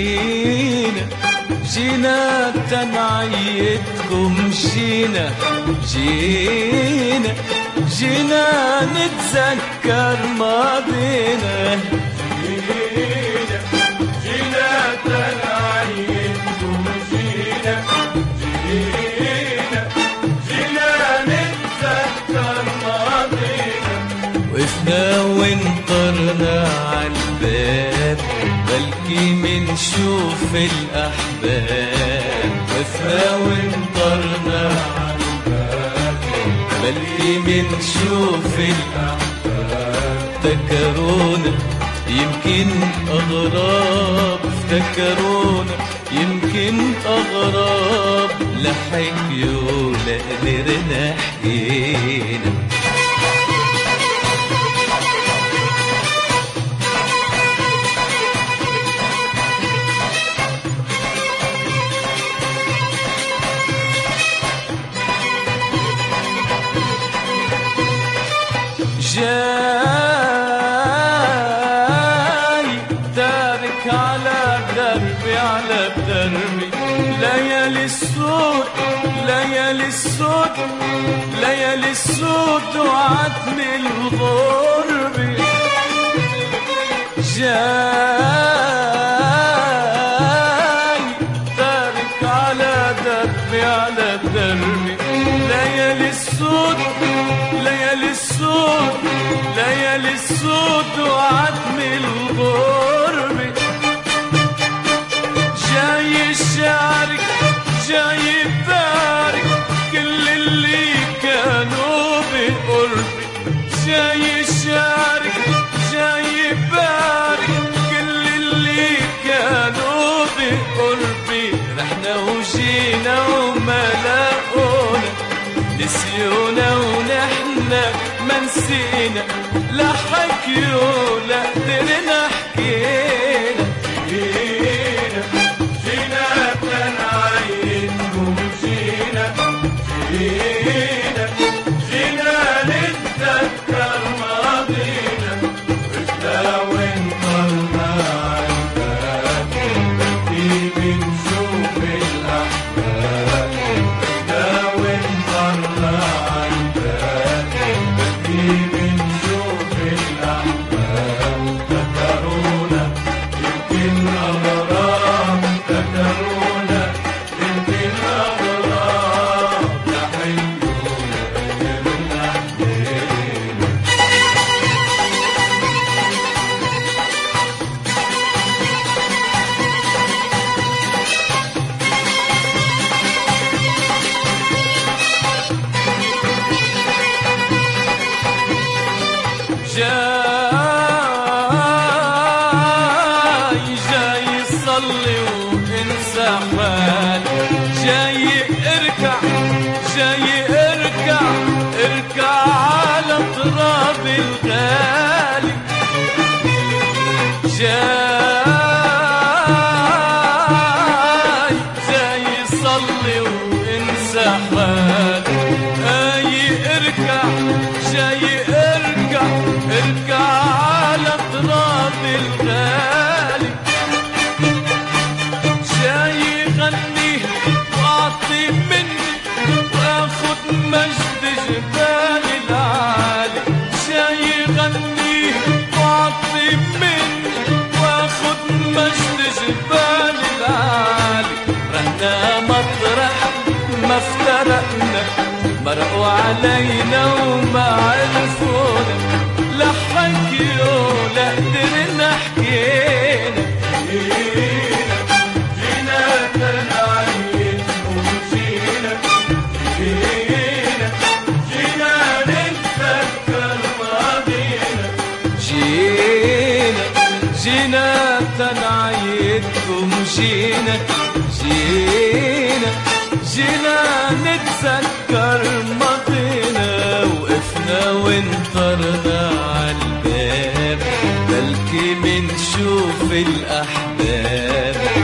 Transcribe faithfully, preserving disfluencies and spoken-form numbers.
جينا جينا تنعيدكم جينا جينا جينا نتذكر ماضينا جينا جينا تنعيدكم جينا جينا جينا نتذكر ماضينا وقفنا وانطرنا عالباب بلكي منشوف الأحباب وقفنا وانطرنا عالباب بلكي منشوف الأحباب افتكرونا يمكن أغراب افتكرونا يمكن أغراب لا حكيوا لا قدرنا حكينا جاي دارك على دربي على دربي ليالي السود ليالي السود ليالي السود وعتم الغرب جاي دارك على دربي على دربي ليالي السود ليالي السود ليالي السود وعتم الغرب جاي الشعرك جاي يبارك كل اللي كانوا بقربي جاي الشعرك جاي يبارك كل اللي كانوا بقربي رحنا وجينا وما لاقونا نسيونا ونحنا ما نسينا لا حكيوا لا قدرنا حكينا جينا جينا تنعيدكم جينا جينا جينا نتذكر ماضينا وقفنا وانطرنا عالباب بلكي بنشوف الأحباب وقفنا وانطرنا عالباب بلكي بنشوف الأحباب افتكرونا يمكن أغراب افتكرونا يمكن أغراب لا حكيوا لا قدرنا حكينا جاي جاي صلي وانسى حالي جاي اركع جاي اركع اركع على تراب الغالي جاي جاي صلي وانسى حالي اي اركع جاي اركع اركع على تراب الغالي جاي غني واعطي مني واخد مجد جبال العالي جاي غني واعطي مني واخد مجد جبال العالي رحنا مطرح ما افترقنا مرقوا علينا وما عرفونا لا حكيوا لا قدرنا حكينا جينا جينا تنعيدكم جينا جينا جينا نتذكر ماضينا جينا جينا تنعيدكم جينا جينا جينا نتذكر ماضينا وقفنا وانطرنا عالباب بلكي منشوف الأحباب